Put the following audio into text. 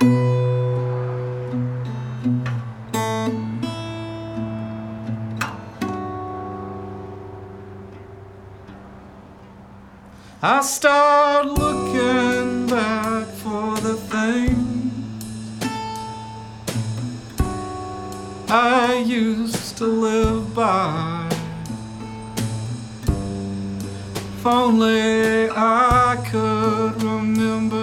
I start looking back for the things I used to live by. If only I could remember